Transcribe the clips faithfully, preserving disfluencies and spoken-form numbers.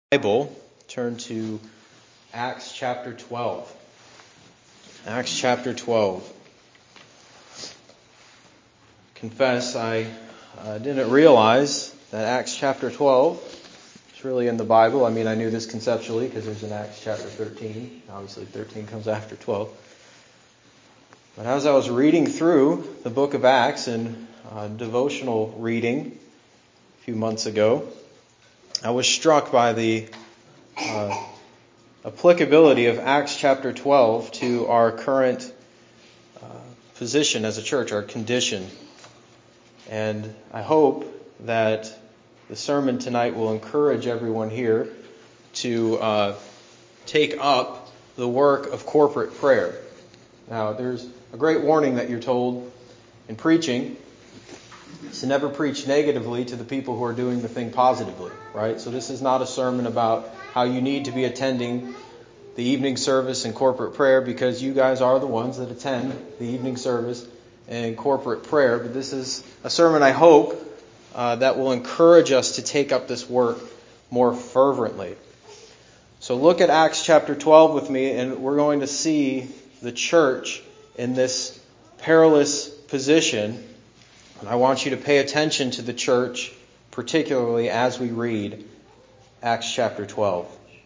Bible, turn to Acts chapter twelve. Acts chapter twelve. Confess, I uh, didn't realize that Acts chapter twelve is really in the Bible. I mean, I knew this conceptually because there's an Acts chapter thirteen. Obviously, thirteen comes after twelve. But as I was reading through the book of Acts in uh, devotional reading a few months ago, I was struck by the uh, applicability of Acts chapter twelve to our current uh, position as a church, our condition. And I hope that the sermon tonight will encourage everyone here to uh, take up the work of corporate prayer. Now, there's a great warning that you're told in preaching to never preach negatively to the people who are doing the thing positively, right? So this is not a sermon about how you need to be attending the evening service and corporate prayer, because you guys are the ones that attend the evening service and corporate prayer. But this is a sermon, I hope, uh, that will encourage us to take up this work more fervently. So look at Acts chapter twelve with me, and we're going to see the church in this perilous position. And I want you to pay attention to the church, particularly as we read Acts chapter twelve.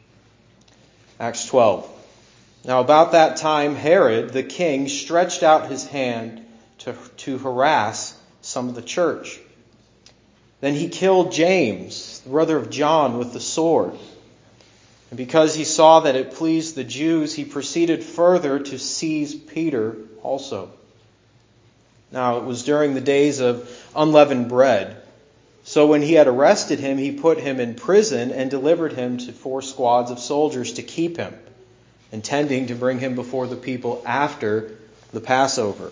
Acts twelve. Now about that time, Herod the king stretched out his hand to, to harass some of the church. Then he killed James, the brother of John, with the sword. And because he saw that it pleased the Jews, he proceeded further to seize Peter also. Now, it was during the days of unleavened bread. So when he had arrested him, he put him in prison and delivered him to four squads of soldiers to keep him, intending to bring him before the people after the Passover.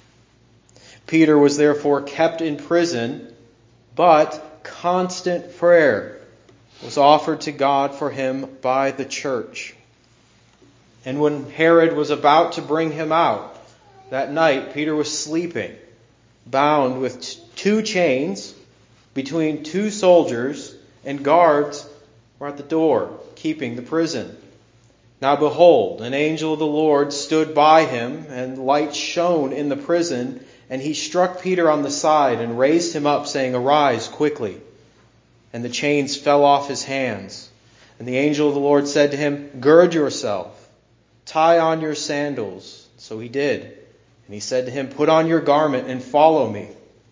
Peter was therefore kept in prison, but constant prayer was offered to God for him by the church. And when Herod was about to bring him out, that night, Peter was sleeping, bound with t- two chains between two soldiers, and guards were at the door, keeping the prison. Now behold, an angel of the Lord stood by him, and light shone in the prison, and he struck Peter on the side and raised him up, saying, "Arise quickly." And the chains fell off his hands. And the angel of the Lord said to him, "Gird yourself, tie on your sandals." So he did. And he said to him, "Put on your garment and follow me."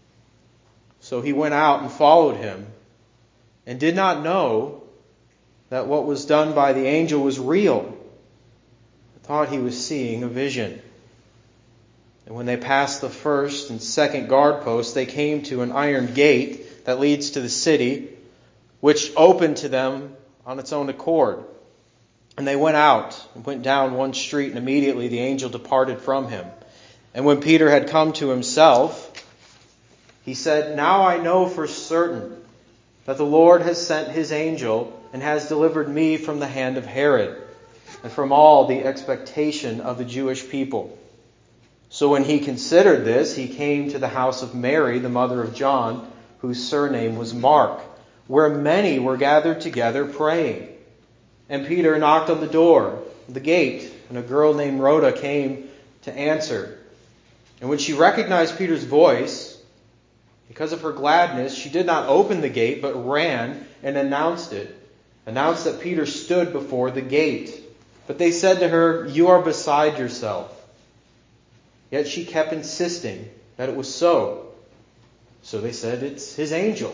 So he went out and followed him, and did not know that what was done by the angel was real, but thought he was seeing a vision. And when they passed the first and second guard posts, they came to an iron gate that leads to the city, which opened to them on its own accord. And they went out and went down one street, and immediately the angel departed from him. And when Peter had come to himself, he said, "Now I know for certain that the Lord has sent his angel and has delivered me from the hand of Herod and from all the expectation of the Jewish people." So when he considered this, he came to the house of Mary, the mother of John, whose surname was Mark, where many were gathered together praying. And Peter knocked on the door, the gate, and a girl named Rhoda came to answer. And when she recognized Peter's voice, because of her gladness, she did not open the gate, but ran and announced it, announced that Peter stood before the gate. But they said to her, "You are beside yourself." Yet she kept insisting that it was so. So they said, "It's his angel."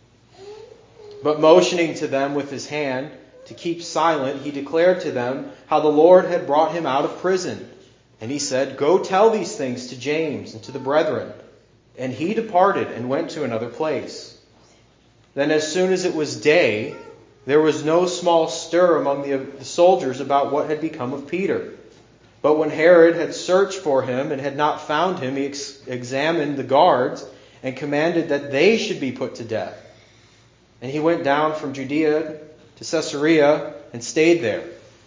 But motioning to them with his hand to keep silent, he declared to them how the Lord had brought him out of prison. And he said, "Go tell these things to James and to the brethren." And he departed and went to another place. Then as soon as it was day, there was no small stir among the soldiers about what had become of Peter. But when Herod had searched for him and had not found him, he ex- examined the guards and commanded that they should be put to death. And he went down from Judea to Caesarea and stayed there.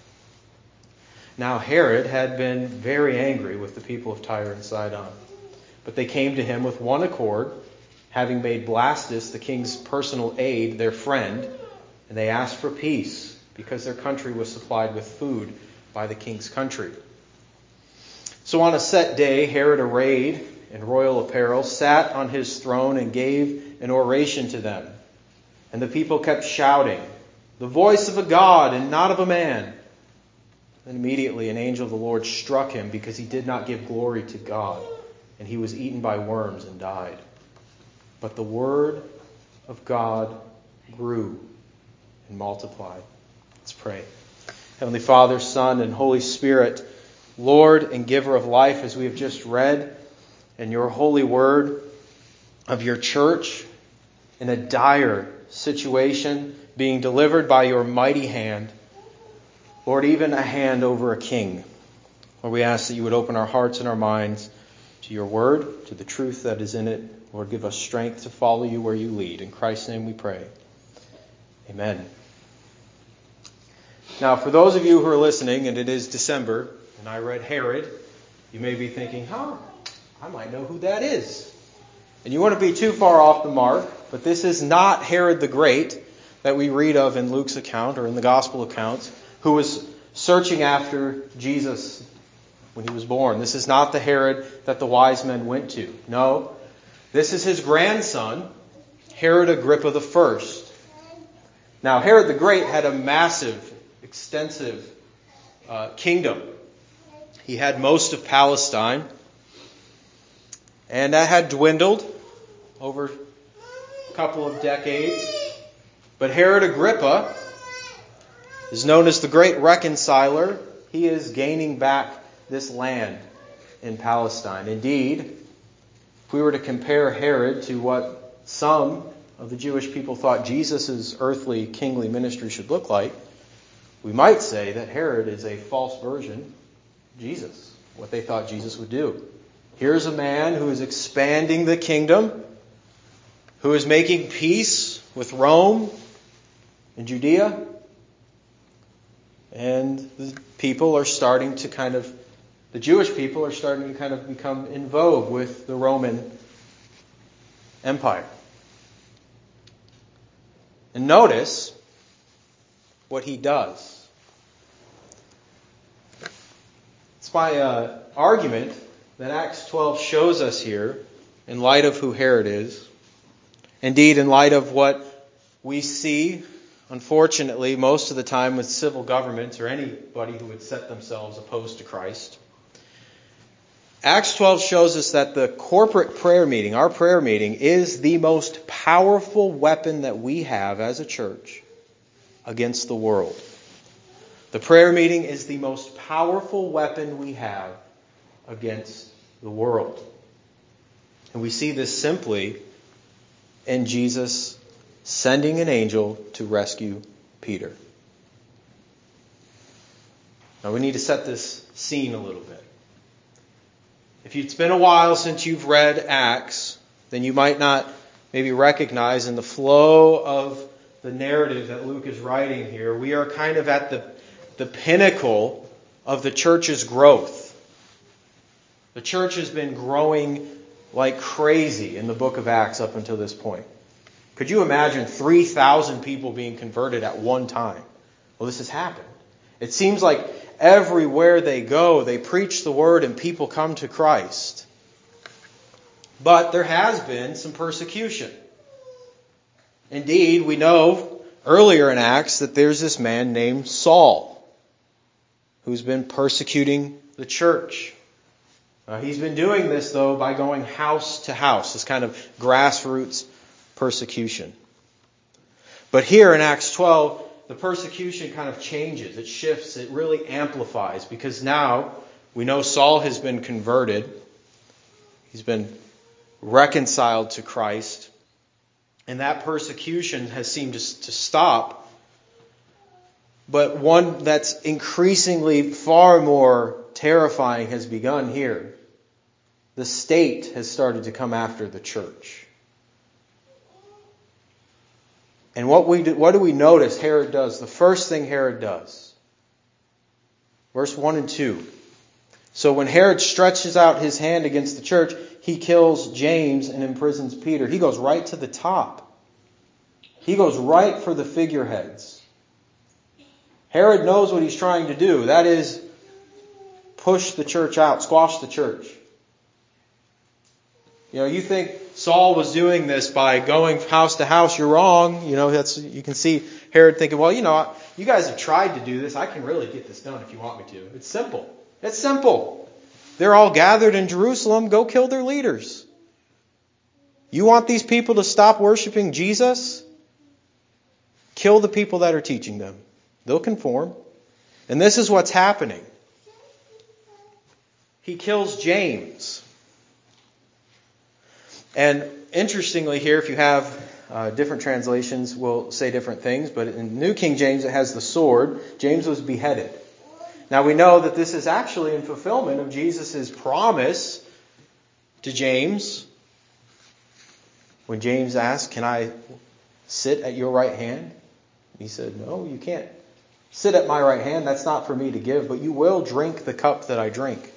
Now Herod had been very angry with the people of Tyre and Sidon. But they came to him with one accord, having made Blastus, the king's personal aide, their friend, And they asked for peace because their country was supplied with food by the king's country. So on a set day, Herod, arrayed in royal apparel, sat on his throne and gave an oration to them. And the people kept shouting, "The voice of a God and not of a man." Then immediately an angel of the Lord struck him because he did not give glory to God, and he was eaten by worms and died. But the word of God grew and multiplied. Let's pray. Heavenly Father, Son, and Holy Spirit, Lord and giver of life, as we have just read in your holy word of your church in a dire situation, being delivered by your mighty hand, Lord, even a hand over a king. Lord, we ask that you would open our hearts and our minds to your word, to the truth that is in it. Lord, give us strength to follow you where you lead. In Christ's name we pray. Amen. Now, for those of you who are listening, and it is December, and I read Herod, you may be thinking, huh, I might know who that is. And you wouldn't be too far off the mark, but this is not Herod the Great that we read of in Luke's account or in the gospel accounts, who was searching after Jesus when he was born. This is not the Herod that the wise men went to. No, this is his grandson, Herod Agrippa the First. Now, Herod the Great had a massive, extensive uh, kingdom. He had most of Palestine, and that had dwindled over a couple of decades. But Herod Agrippa is known as the Great Reconciler. He is gaining back this land in Palestine. Indeed, if we were to compare Herod to what some of the Jewish people thought Jesus' earthly kingly ministry should look like, we might say that Herod is a false version of Jesus, what they thought Jesus would do. Here's a man who is expanding the kingdom, who is making peace with Rome and Judea, and the people are starting to kind of, the Jewish people are starting to kind of become in vogue with the Roman Empire. And notice what he does. It's my uh, argument that Acts twelve shows us here, in light of who Herod is. Indeed, in light of what we see, unfortunately, most of the time with civil governments or anybody who would set themselves opposed to Christ. Acts twelve shows us that the corporate prayer meeting, our prayer meeting, is the most powerful weapon that we have as a church against the world. The prayer meeting is the most powerful weapon we have against the world. And we see this simply in Jesus sending an angel to rescue Peter. Now we need to set this scene a little bit. If it's been a while since you've read Acts, then you might not maybe recognize in the flow of the narrative that Luke is writing here, we are kind of at the, the pinnacle of the church's growth. The church has been growing like crazy in the book of Acts up until this point. Could you imagine three thousand people being converted at one time? Well, this has happened. It seems like everywhere they go, they preach the word and people come to Christ. But there has been some persecution. Indeed, we know earlier in Acts that there's this man named Saul who's been persecuting the church. Uh, he's been doing this, though, by going house to house, this kind of grassroots persecution. But here in Acts twelve, the persecution kind of changes. It shifts. It really amplifies, because now we know Saul has been converted. He's been reconciled to Christ. And that persecution has seemed to, to stop. But one that's increasingly far more terrifying has begun here. The state has started to come after the church. And what we do, what do we notice Herod does? The first thing Herod does. Verse one and two. So when Herod stretches out his hand against the church, he kills James and imprisons Peter. He goes right to the top. He goes right for the figureheads. Herod knows what he's trying to do. That is, push the church out, squash the church. You know, you think Saul was doing this by going house to house. You're wrong. You know, that's you can see Herod thinking, well, you know, you guys have tried to do this. I can really get this done if you want me to. It's simple. It's simple. They're all gathered in Jerusalem. Go kill their leaders. You want these people to stop worshiping Jesus? Kill the people that are teaching them. They'll conform. And this is what's happening. He kills James. And interestingly here, if you have uh, different translations, will say different things. But in New King James, it has the sword. James was beheaded. Now we know that this is actually in fulfillment of Jesus' promise to James. When James asked, can I sit at your right hand? He said, no, you can't sit at my right hand. That's not for me to give, but you will drink the cup that I drink.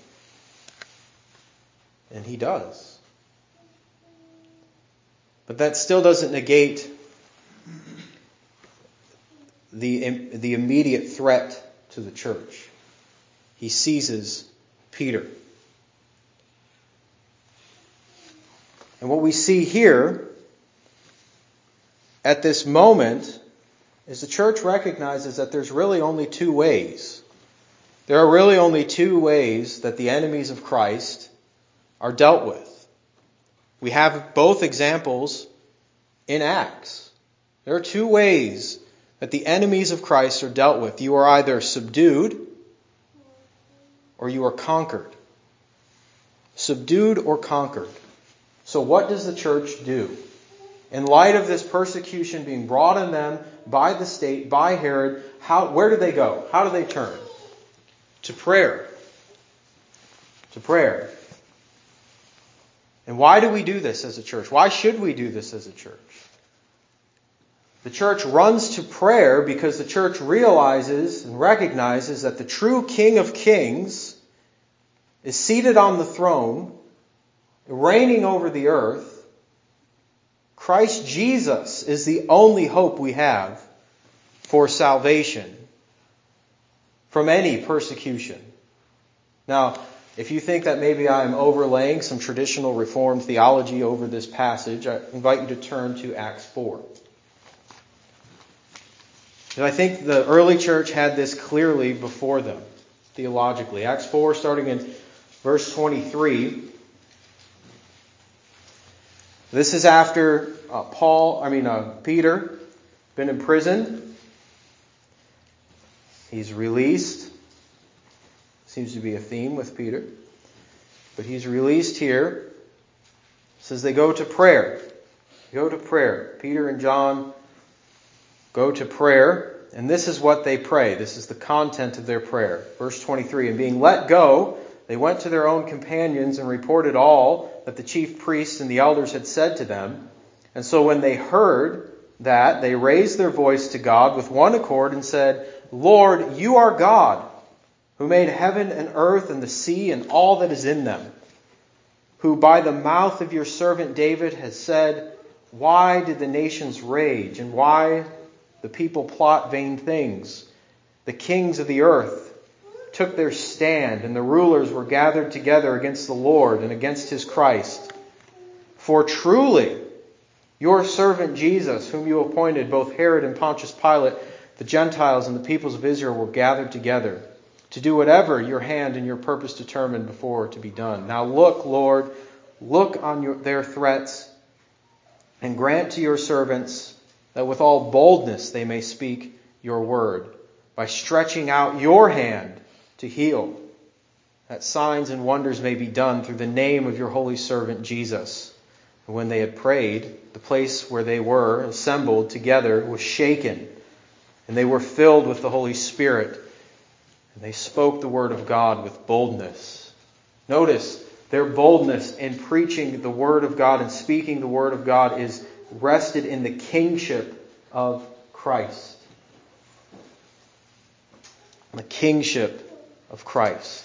And he does. But that still doesn't negate the, the immediate threat to the church. He seizes Peter. And what we see here at this moment is the church recognizes that there's really only two ways. There are really only two ways that the enemies of Christ are dealt with. We have both examples in Acts. There are two ways that the enemies of Christ are dealt with. You are either subdued or you are conquered. Subdued or conquered. So what does the church do? In light of this persecution being brought on them by the state, by Herod, how, where do they go? How do they turn? To prayer. To prayer. And why do we do this as a church? Why should we do this as a church? The church runs to prayer because the church realizes and recognizes that the true King of Kings is seated on the throne, reigning over the earth. Christ Jesus is the only hope we have for salvation from any persecution. Now, if you think that maybe I'm overlaying some traditional Reformed theology over this passage, I invite you to turn to Acts four. And I think the early church had this clearly before them, theologically. Acts four, starting in verse twenty-three. This is after uh, Paul, I mean uh, Peter, been imprisoned. He's released. Seems to be a theme with Peter. But he's released here. It says they go to prayer. Go to prayer. Peter and John go to prayer. And this is what they pray. This is the content of their prayer. Verse twenty-three. And being let go, they went to their own companions and reported all that the chief priests and the elders had said to them. And so when they heard that, they raised their voice to God with one accord and said, Lord, you are God, who made heaven and earth and the sea and all that is in them, who by the mouth of your servant David has said, why did the nations rage and why the people plot vain things? The kings of the earth took their stand and the rulers were gathered together against the Lord and against his Christ. For truly your servant Jesus, whom you appointed, both Herod and Pontius Pilate, the Gentiles and the peoples of Israel were gathered together to do whatever your hand and your purpose determined before to be done. Now look, Lord, look on your, their threats and grant to your servants that with all boldness they may speak your word by stretching out your hand to heal, that signs and wonders may be done through the name of your holy servant Jesus. And when they had prayed, the place where they were assembled together was shaken, and they were filled with the Holy Spirit, and they spoke the word of God with boldness. Notice, their boldness in preaching the word of God and speaking the word of God is rested in the kingship of Christ. The kingship of Christ.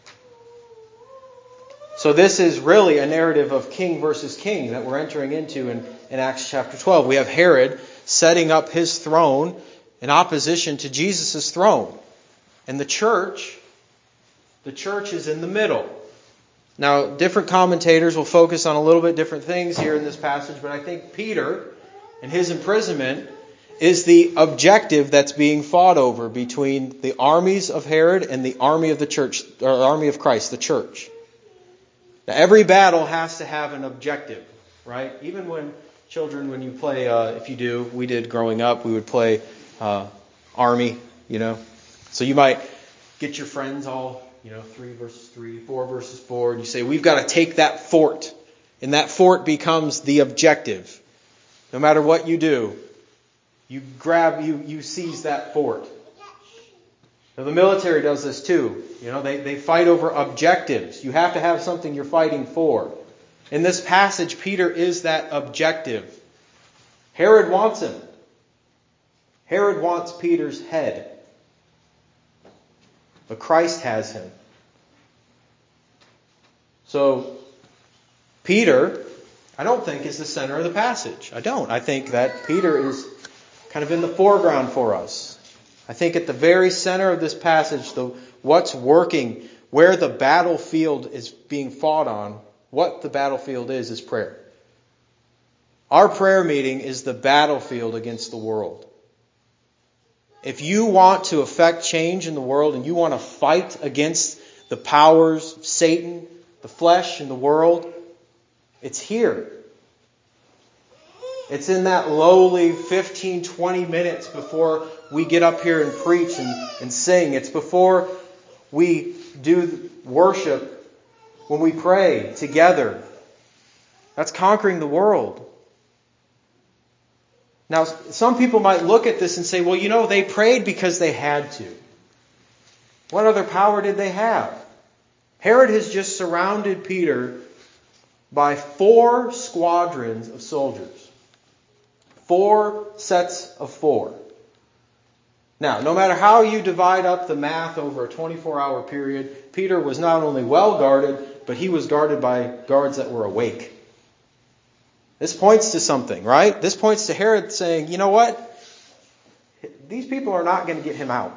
So this is really a narrative of king versus king that we're entering into in, in Acts chapter twelve. We have Herod setting up his throne in opposition to Jesus' throne. And the church, the church is in the middle. Now, different commentators will focus on a little bit different things here in this passage, but I think Peter and his imprisonment is the objective that's being fought over between the armies of Herod and the army of the church, or army of Christ, the church. Now, every battle has to have an objective, right? Even when children, when you play, uh, if you do, we did growing up, we would play uh, army, you know. So you might get your friends all, you know, three versus three, four versus four, and you say, we've got to take that fort. And that fort becomes the objective. No matter what you do, you grab, you, you seize that fort. Now, the military does this too. You know, they, they fight over objectives. You have to have something you're fighting for. In this passage, Peter is that objective. Herod wants him. Herod wants Peter's head. But Christ has him. So, Peter, I don't think is the center of the passage. I don't. I think that Peter is kind of in the foreground for us. I think at the very center of this passage, the what's working, where the battlefield is being fought on, what the battlefield is, is prayer. Our prayer meeting is the battlefield against the world. If you want to affect change in the world and you want to fight against the powers of Satan, the flesh, and the world, it's here. It's in that lowly fifteen, twenty minutes before we get up here and preach and, and sing. It's before we do worship, when we pray together. That's conquering the world. Now, some people might look at this and say, well, you know, they prayed because they had to. What other power did they have? Herod has just surrounded Peter by four squadrons of soldiers. Four sets of four. Now, no matter how you divide up the math over a twenty-four hour period, Peter was not only well guarded, but he was guarded by guards that were awake. This points to something, right? This points to Herod saying, you know what? These people are not going to get him out.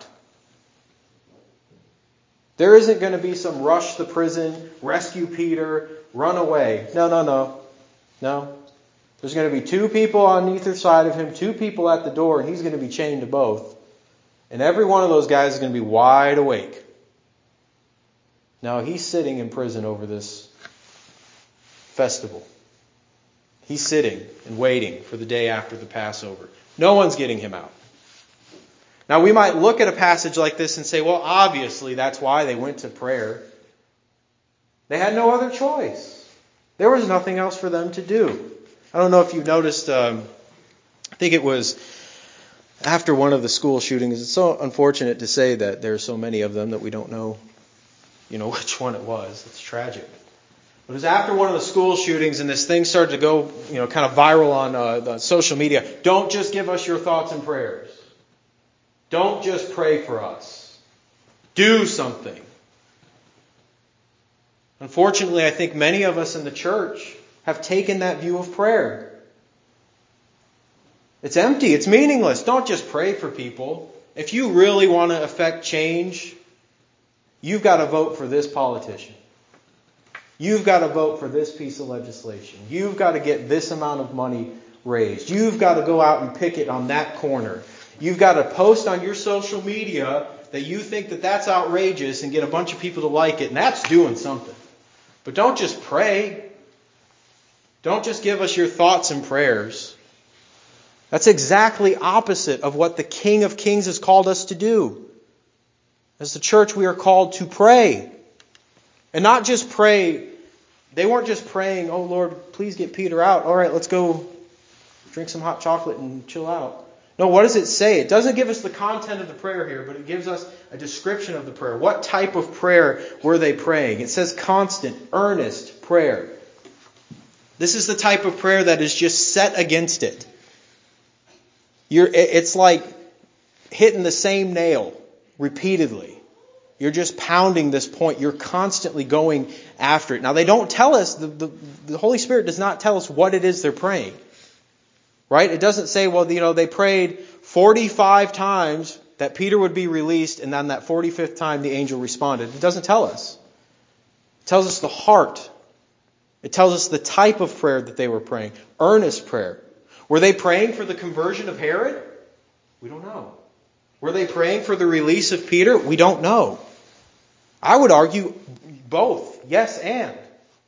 There isn't going to be some rush the prison, rescue Peter, run away. No, no, no. No. There's going to be two people on either side of him, two people at the door, and he's going to be chained to both. And every one of those guys is going to be wide awake. Now, he's sitting in prison over this festival. He's sitting and waiting for the day after the Passover. No one's getting him out. Now, we might look at a passage like this and say, well, obviously that's why they went to prayer. They had no other choice. There was nothing else for them to do. I don't know if you noticed, um, I think it was after one of the school shootings. It's so unfortunate to say that there are so many of them that we don't know, you know, which one it was. It's tragic. But it was after one of the school shootings, and this thing started to go, you know, kind of viral on uh, the social media. Don't just give us your thoughts and prayers. Don't just pray for us. Do something. Unfortunately, I think many of us in the church have taken that view of prayer. It's empty. It's meaningless. Don't just pray for people. If you really want to affect change, you've got to vote for this politician. You've got to vote for this piece of legislation. You've got to get this amount of money raised. You've got to go out and picket on that corner. You've got to post on your social media that you think that that's outrageous and get a bunch of people to like it, and that's doing something. But don't just pray. Don't just give us your thoughts and prayers. That's exactly opposite of what the King of Kings has called us to do. As the church, we are called to pray. And not just pray. They weren't just praying, oh Lord, please get Peter out. All right, let's go drink some hot chocolate and chill out. No, what does it say? It doesn't give us the content of the prayer here, but it gives us a description of the prayer. What type of prayer were they praying? It says constant, earnest prayer. This is the type of prayer that is just set against it. You're, it's like hitting the same nail repeatedly. You're just pounding this point. You're constantly going after it. Now, they don't tell us, the, the, the Holy Spirit does not tell us what it is they're praying. Right? It doesn't say, well, you know, they prayed forty-five times that Peter would be released, and then that forty-fifth time the angel responded. It doesn't tell us. It tells us the heart. It tells us the type of prayer that they were praying. Earnest prayer. Were they praying for the conversion of Herod? We don't know. Were they praying for the release of Peter? We don't know. I would argue both. Yes and.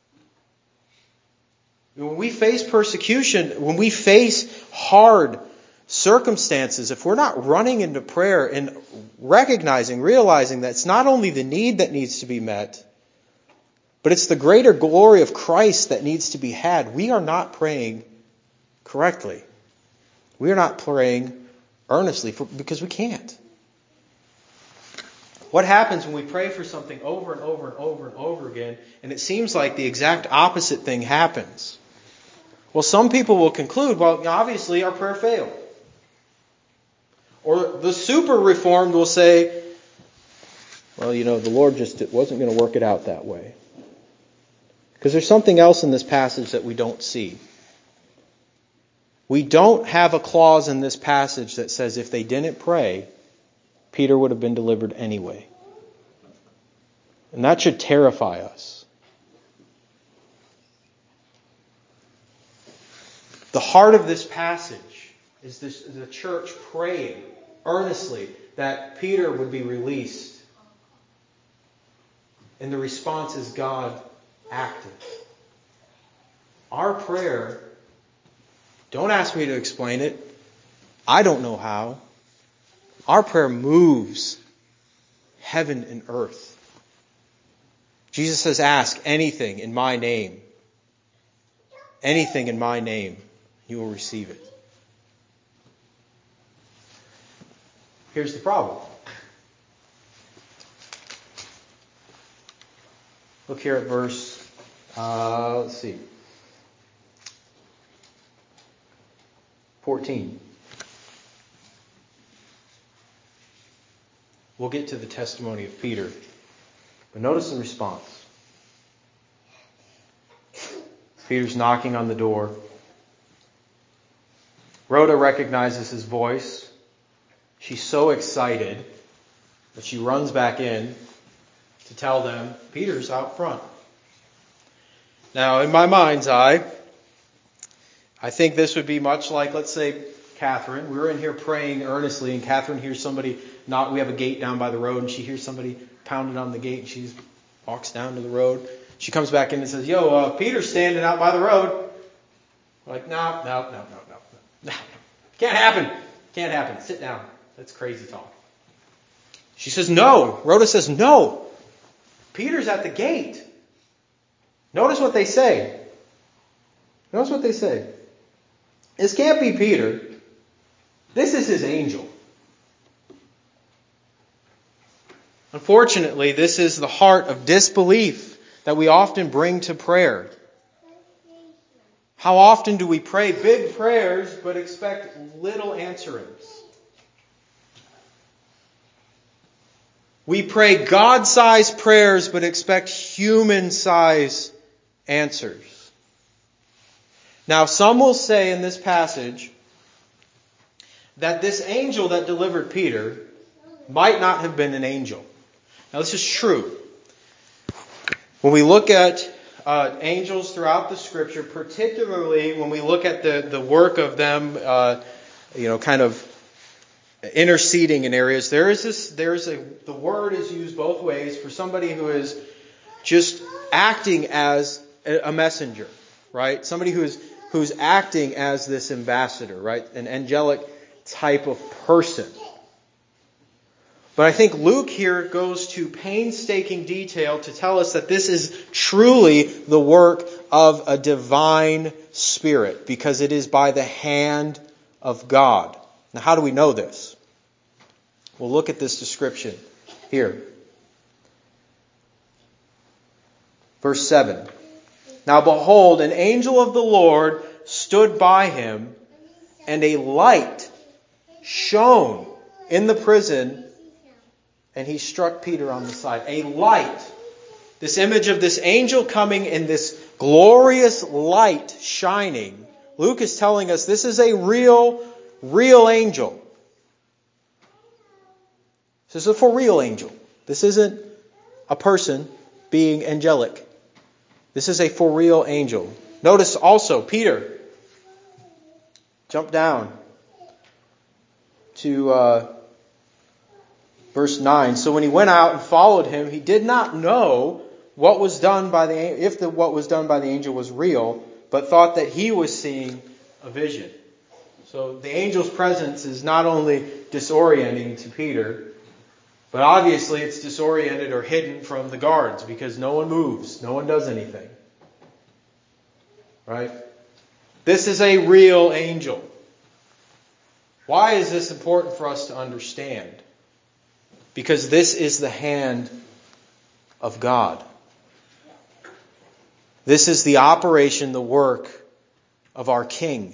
When we face persecution, when we face hard circumstances, if we're not running into prayer and recognizing, realizing that it's not only the need that needs to be met, but it's the greater glory of Christ that needs to be had, we are not praying correctly. We are not praying earnestly for, because we can't. What happens when we pray for something over and over and over and over again, and it seems like the exact opposite thing happens? Well, some people will conclude, well, obviously our prayer failed. Or the super reformed will say, well, you know, the Lord just wasn't going to work it out that way. Because there's something else in this passage that we don't see. We don't have a clause in this passage that says if they didn't pray, Peter would have been delivered anyway. And that should terrify us. The heart of this passage is this, the church praying earnestly that Peter would be released. And the response is God active. Our prayer, don't ask me to explain it. I don't know how. Our prayer moves heaven and earth. Jesus says, ask anything in my name. Anything in my name. You will receive it. Here's the problem. Look here at verse, uh, let's see, fourteen. We'll get to the testimony of Peter. But notice the response. Peter's knocking on the door. Rhoda recognizes his voice. She's so excited that she runs back in to tell them, Peter's out front. Now, in my mind's eye, I think this would be much like, let's say, Catherine. We're in here praying earnestly, and Catherine hears somebody knock. We have a gate down by the road, and she hears somebody pounding on the gate, and she walks down to the road. She comes back in and says, yo, uh, Peter's standing out by the road. We're like, no, no, no, no, no, no. Can't happen. Can't happen. Sit down. That's crazy talk. She says, no. Rhoda says, no. Peter's at the gate. Notice what they say. Notice what they say. This can't be Peter. This is his angel. Unfortunately, this is the heart of disbelief that we often bring to prayer. How often do we pray big prayers but expect little answerings? We pray God-sized prayers but expect human-sized answers. Now, some will say in this passage that this angel that delivered Peter might not have been an angel. Now, this is true. When we look at uh, angels throughout the Scripture, particularly when we look at the, the work of them, uh, you know, kind of interceding in areas, there is this. There is a. The word is used both ways for somebody who is just acting as a messenger, right? Somebody who is who's acting as this ambassador, right? An angelic type of person. But I think Luke here goes to painstaking detail to tell us that this is truly the work of a divine spirit, because it is by the hand of God. Now, how do we know this? Well, look at this description here. Verse seven. Now behold, an angel of the Lord stood by him, and a light shone in the prison, and he struck Peter on the side. A light. This image of this angel coming in this glorious light shining Luke is telling us this is a real, real angel. This is a for real angel. This isn't a person being angelic. This is a for real angel. Notice also, Peter, jump down to uh, verse nine. So when he went out and followed him, he did not know what was done by the if the, what was done by the angel was real, but thought that he was seeing a vision. So the angel's presence is not only disorienting to Peter, but obviously it's disoriented or hidden from the guards because no one moves, no one does anything. Right? This is a real angel. Why is this important for us to understand? Because this is the hand of God. This is the operation, the work of our King.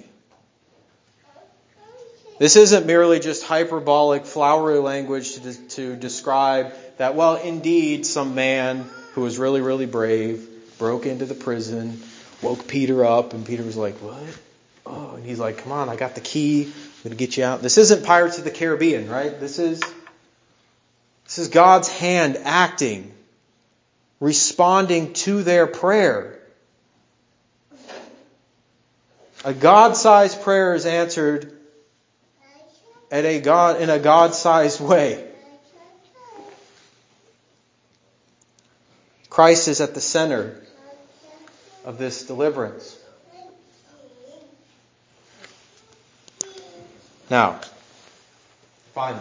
This isn't merely just hyperbolic, flowery language to, to describe that, well, indeed, some man who was really, really brave broke into the prison, woke Peter up, and Peter was like, what? Oh, and he's like, come on, I got the key. I'm going to get you out. This isn't Pirates of the Caribbean, right? This is, this is God's hand acting, responding to their prayer. A God-sized prayer is answered at a God in a God-sized way. Christ is at the center of this deliverance. Now, finally,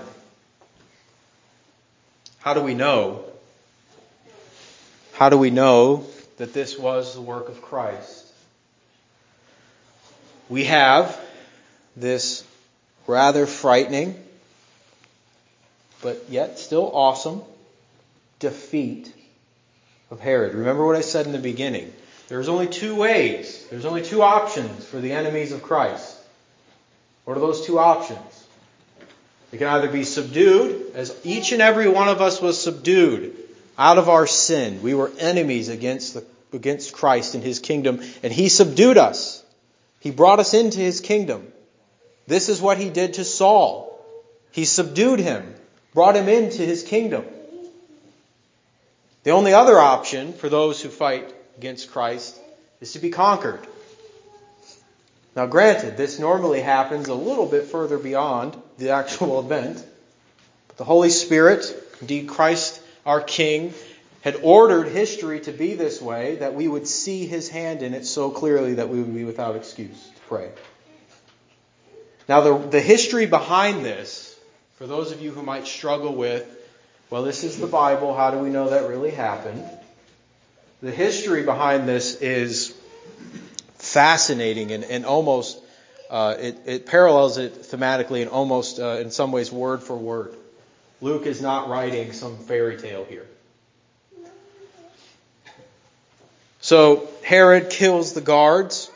how do we know? How do we know that this was the work of Christ? We have this rather frightening, but yet still awesome, defeat of Herod. Remember what I said in the beginning. There's only two ways. There's only two options for the enemies of Christ. What are those two options? They can either be subdued, as each and every one of us was subdued out of our sin. We were enemies against the, against Christ and His kingdom, and He subdued us. He brought us into His kingdom. This is what He did to Saul. He subdued him, brought him into His kingdom. The only other option for those who fight against Christ is to be conquered. Now granted, this normally happens a little bit further beyond the actual event. But the Holy Spirit, indeed Christ our King, had ordered history to be this way, that we would see His hand in it so clearly that we would be without excuse to pray. Now the, the history behind this, for those of you who might struggle with, well, this is the Bible, how do we know that really happened? The history behind this is fascinating and, and almost, uh, it, it parallels it thematically and almost uh, in some ways word for word. Luke is not writing some fairy tale here. So Herod kills the guards.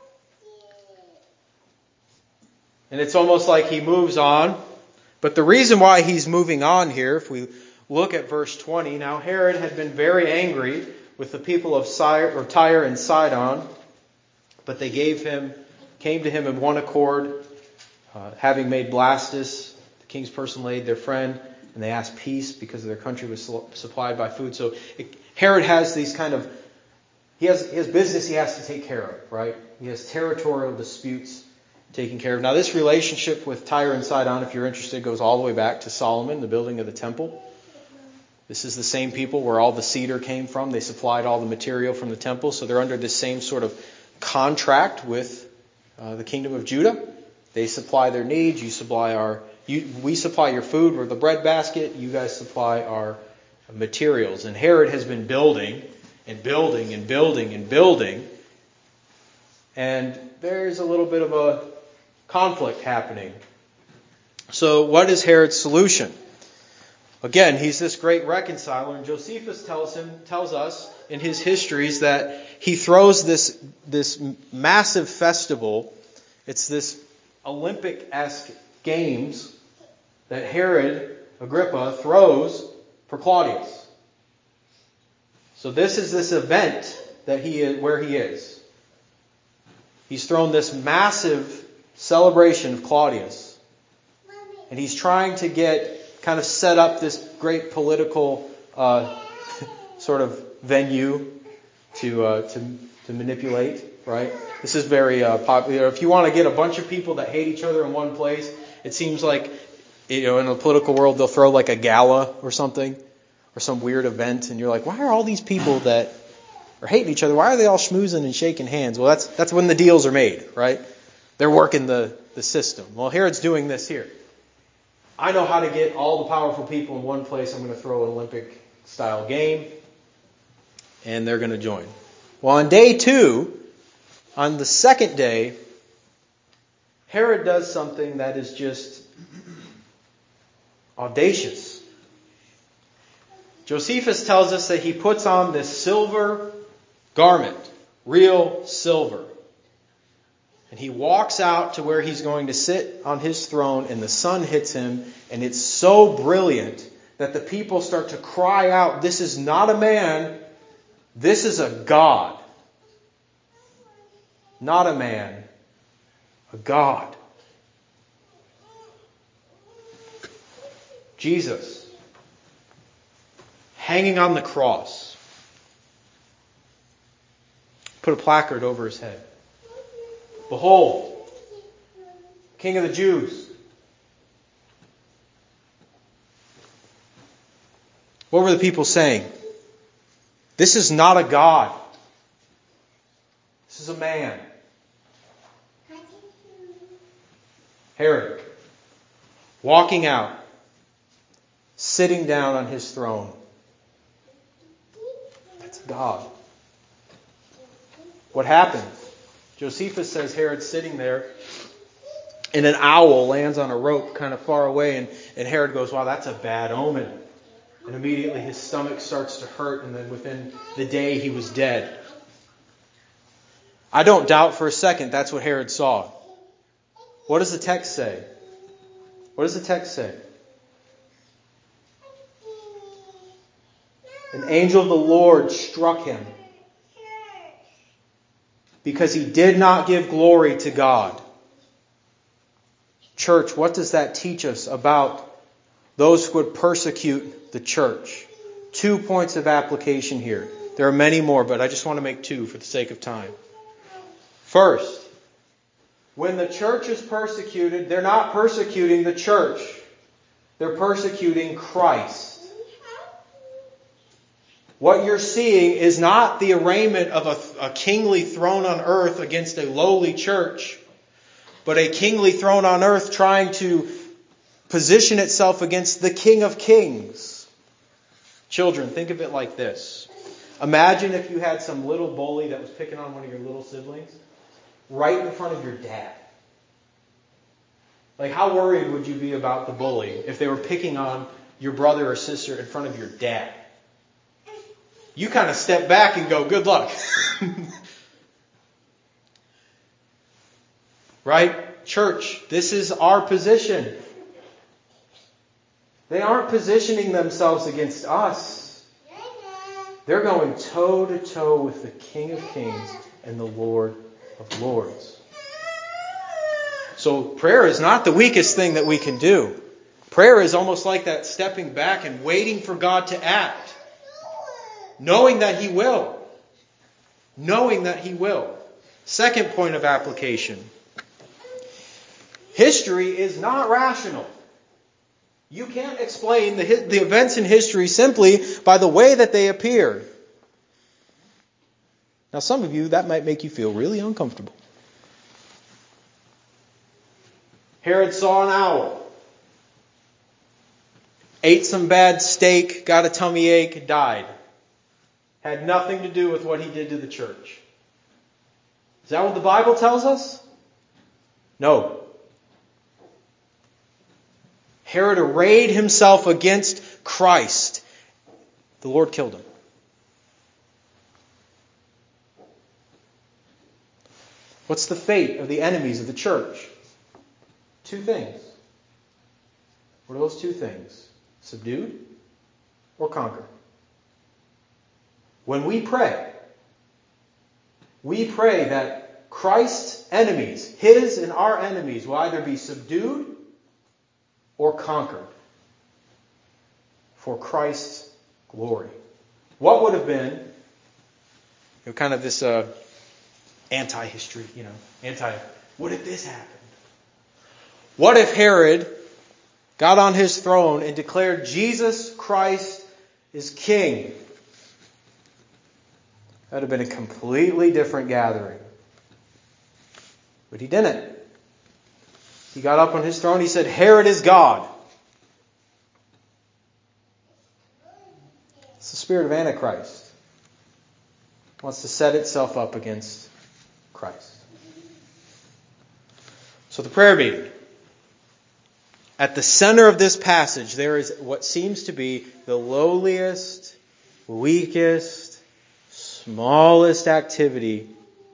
And it's almost like he moves on. But the reason why he's moving on here, if we look at verse twenty, now Herod had been very angry with the people of Tyre and Sidon, but they gave him, came to him in one accord, uh, having made Blastus, the king's person laid, their friend, and they asked peace because their country was supplied by food. So it, Herod has these kind of, he has, he has business he has to take care of, right? He has territorial disputes taken care of. Now this relationship with Tyre and Sidon, if you're interested, goes all the way back to Solomon, the building of the temple. This is the same people where all the cedar came from. They supplied all the material from the temple. So they're under this same sort of contract with uh, the kingdom of Judah. They supply their needs. You supply our, you, we supply your food. We're the breadbasket. You guys supply our materials. And Herod has been building and building and building and building. And there's a little bit of a conflict happening. So what is Herod's solution? Again, he's this great reconciler, and Josephus tells him, tells us in his histories that he throws this, this massive festival. It's this Olympic-esque games that Herod Agrippa throws for Claudius. So this is this event that he is, where he is. He's thrown this massive celebration of Claudius. And he's trying to get, kind of set up this great political uh, sort of venue to, uh, to to manipulate, right? This is very uh, popular. If you want to get a bunch of people that hate each other in one place, it seems like, you know, in the political world, they'll throw like a gala or something, or some weird event, and you're like, why are all these people that are hating each other, why are they all schmoozing and shaking hands? Well, that's that's when the deals are made, right? They're working the, the system. Well, Herod's doing this here. I know how to get all the powerful people in one place. I'm going to throw an Olympic-style game, and they're going to join. Well, on day two, on the second day, Herod does something that is just audacious. Josephus tells us that he puts on this silver garment, real silver. And he walks out to where he's going to sit on his throne, and the sun hits him, and it's so brilliant that the people start to cry out, this is not a man, this is a God. Not a man, a God. Jesus, hanging on the cross, put a placard over his head. Behold, King of the Jews. What were the people saying? This is not a God. This is a man. Herod, walking out, sitting down on his throne. That's God. What happened? Josephus says Herod's sitting there, and an owl lands on a rope kind of far away, and, and Herod goes, wow, that's a bad omen. And immediately his stomach starts to hurt, and then within the day he was dead. I don't doubt for a second that's what Herod saw. What does the text say? What does the text say? An angel of the Lord struck him because he did not give glory to God. Church, what does that teach us about those who would persecute the church? Two points of application here. There are many more, but I just want to make two for the sake of time. First, when the church is persecuted, they're not persecuting the church. They're persecuting Christ. What you're seeing is not the arraignment of a, a kingly throne on earth against a lowly church, but a kingly throne on earth trying to position itself against the King of Kings. Children, think of it like this. Imagine if you had some little bully that was picking on one of your little siblings right in front of your dad. Like, how worried would you be about the bully if they were picking on your brother or sister in front of your dad? You kind of step back and go, good luck. Right? Church, this is our position. They aren't positioning themselves against us. They're going toe to toe with the King of Kings and the Lord of Lords. So prayer is not the weakest thing that we can do. Prayer is almost like that stepping back and waiting for God to act. Knowing that He will. Knowing that He will. Second point of application. History is not rational. You can't explain the, the events in history simply by the way that they appear. Now, some of you, that might make you feel really uncomfortable. Herod saw an owl. Ate some bad steak, got a tummy ache, died. Had nothing to do with what he did to the church. Is that what the Bible tells us? No. Herod arrayed himself against Christ. The Lord killed him. What's the fate of the enemies of the church? Two things. What are those two things? Subdued or conquered? When we pray, we pray that Christ enemies, his and our enemies, will either be subdued or conquered for Christ's glory. What would have been, you know, kind of this uh, anti-history, you know, anti, what if this happened? What if Herod got on his throne and declared Jesus Christ is king? That would have been a completely different gathering. But he didn't. He got up on his throne. He said, Herod is God. It's the spirit of Antichrist. It wants to set itself up against Christ. So the prayer meeting. At the center of this passage, there is what seems to be the lowliest, weakest, smallest activity.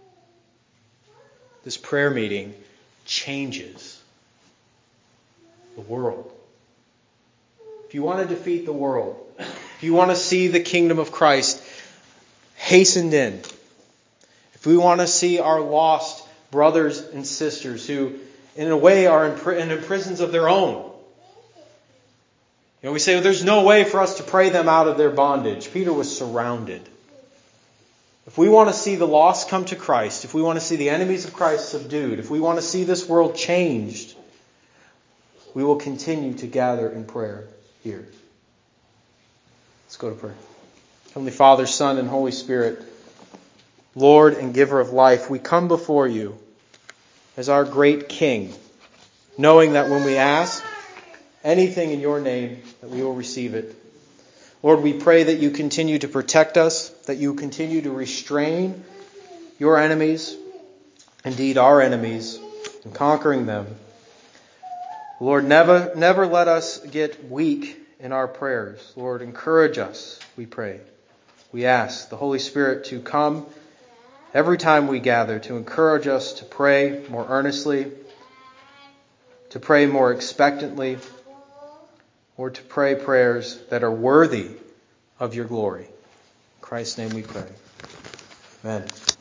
This prayer meeting changes the world. If you want to defeat the world, if you want to see the kingdom of Christ hastened in, if we want to see our lost brothers and sisters who in a way are in, in prisons of their own. You know, we say, well, there's no way for us to pray them out of their bondage. Peter was surrounded. If we want to see the lost come to Christ, if we want to see the enemies of Christ subdued, if we want to see this world changed, we will continue to gather in prayer here. Let's go to prayer. Heavenly Father, Son, and Holy Spirit, Lord and giver of life, we come before you as our great King, knowing that when we ask anything in your name, that we will receive it. Lord, we pray that you continue to protect us, that you continue to restrain your enemies, indeed our enemies, in conquering them. Lord, never, never let us get weak in our prayers. Lord, encourage us, we pray. We ask the Holy Spirit to come every time we gather, to encourage us to pray more earnestly, to pray more expectantly, or to pray prayers that are worthy of your glory. In Christ's name we pray. Amen.